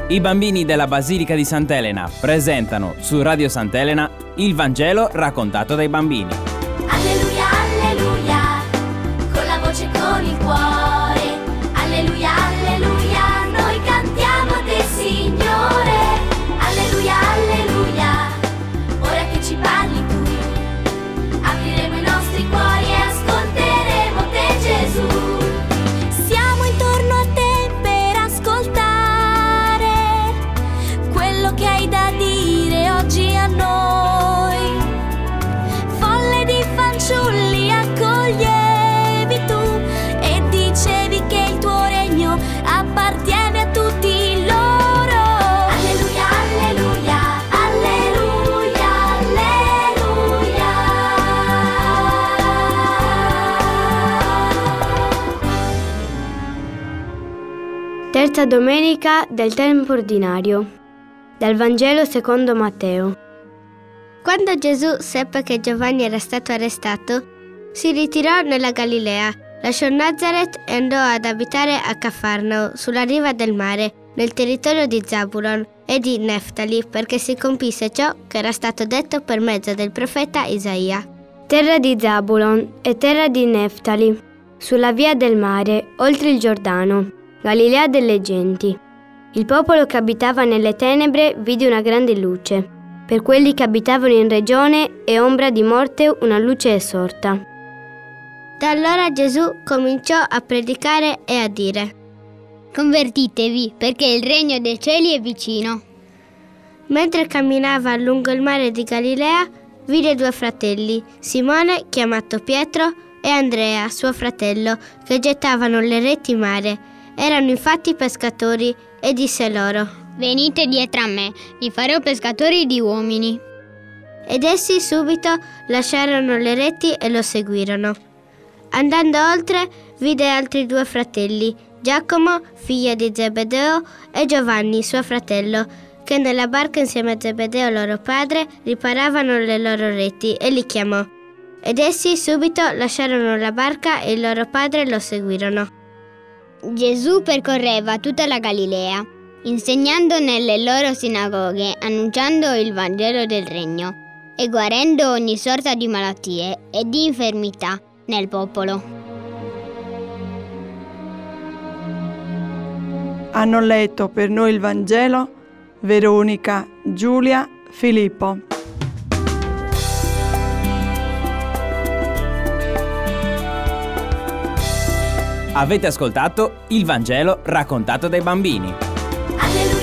I bambini della Basilica di Sant'Elena presentano su Radio Sant'Elena il Vangelo raccontato dai bambini. Alleluia, alleluia, con la voce e con il cuore. Alleluia, alleluia, noi cantiamo a te, Signore. Alleluia, alleluia, ora che ci parli tu, apriremo i nostri cuori e ascolteremo te, Gesù. Siamo intorno a te per ascoltare quello che hai da dire oggi a noi. Folle di fanciulli accoglievi tu e dicevi che il tuo regno appartiene a tutti loro. Alleluia, alleluia, alleluia, alleluia. Terza domenica del tempo ordinario. Dal Vangelo secondo Matteo. Quando Gesù seppe che Giovanni era stato arrestato, si ritirò nella Galilea, lasciò Nazareth e andò ad abitare a Cafarnao, sulla riva del mare, nel territorio di Zabulon e di Neftali, perché si compisse ciò che era stato detto per mezzo del profeta Isaia. Terra di Zabulon e terra di Neftali, sulla via del mare, oltre il Giordano, Galilea delle genti. Il popolo che abitava nelle tenebre vide una grande luce. Per quelli che abitavano in regione e ombra di morte una luce è sorta. Da allora Gesù cominciò a predicare e a dire: Convertitevi, perché il regno dei cieli è vicino. Mentre camminava lungo il mare di Galilea, vide due fratelli, Simone, chiamato Pietro, e Andrea, suo fratello, che gettavano le reti in mare. Erano infatti pescatori, e disse loro: Venite dietro a me, vi farò pescatori di uomini. Ed essi subito lasciarono le reti e lo seguirono. Andando oltre, vide altri due fratelli, Giacomo, figlio di Zebedeo, e Giovanni, suo fratello, che nella barca insieme a Zebedeo loro padre riparavano le loro reti, e li chiamò. Ed essi subito lasciarono la barca e il loro padre lo seguirono. Gesù percorreva tutta la Galilea, insegnando nelle loro sinagoghe, annunciando il Vangelo del Regno e guarendo ogni sorta di malattie e di infermità nel popolo. Hanno letto per noi il Vangelo Veronica, Giulia, Filippo. Avete ascoltato il Vangelo raccontato dai bambini. Alleluia.